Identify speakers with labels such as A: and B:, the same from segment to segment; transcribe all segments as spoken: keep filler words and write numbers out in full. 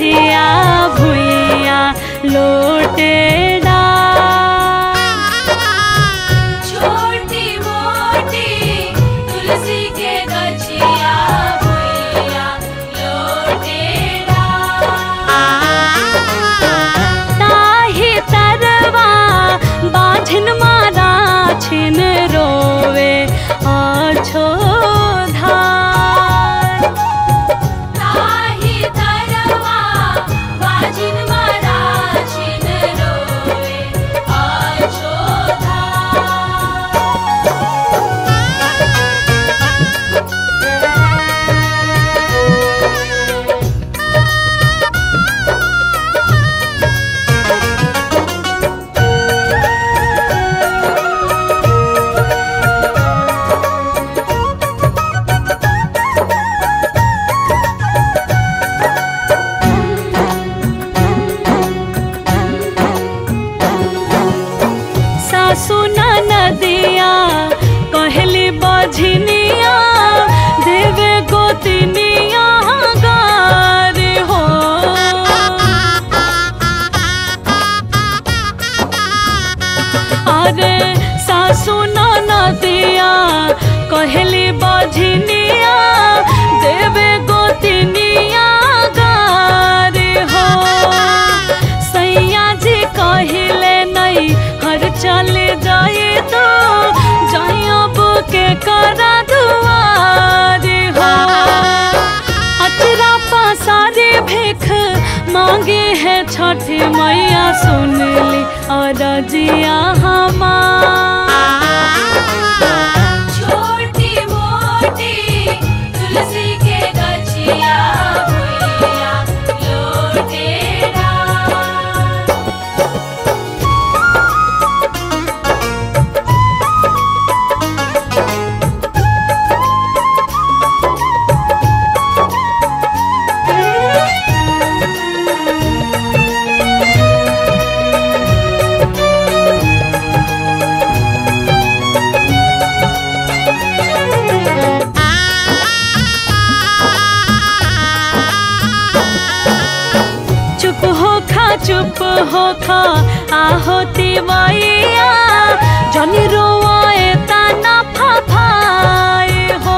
A: गछिया भुइया लोटे
B: छोटी मोटी तुलसी के गछिया भुइया लोटे
A: ताही तरवा बाझिन मारा छिन रोवे अछो सुना नदिया कहली बझनिया देवे गोतनिया गार हो अरे सासु नदिया कहली बझनिया देवे गोतनिया गार हो सैया जी कहले नहीं हर चले जाए तो जायब के करा दुआर हो अचरा पसारे भिख मांगे है छठी मैया सुन ली और जिया
B: छोटी मोटी तुलसी के गछिया भुइया लोटे
A: चुप हो खा आहोती मैया जनी रोए ताना फाफाए हो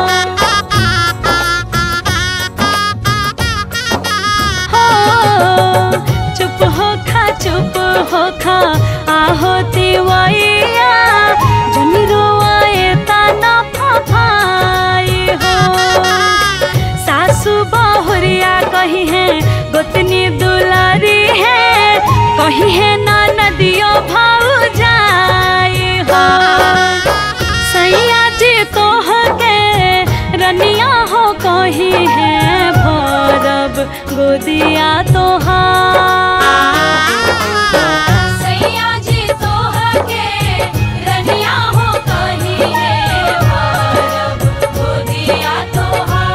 A: हो चुप हो खा चुप हो खा आहोती मैया जनी रोए ताना फाफाए हो सासू बहुरिया कही है गोतनी दुलारी है कही है ना नदियों भाव जाए हो सैया जी तो के रनिया हो कही है भरब गोदिया तो
B: सैया जी तो के रनिया हो कही है भरब गोदिया तो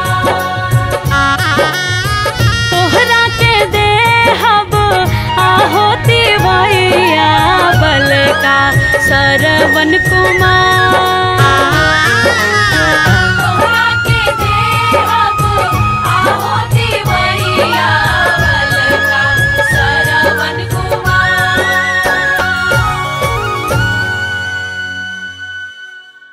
A: तोहरा के दे हब आहोती भैया बल का सरवन कुमार।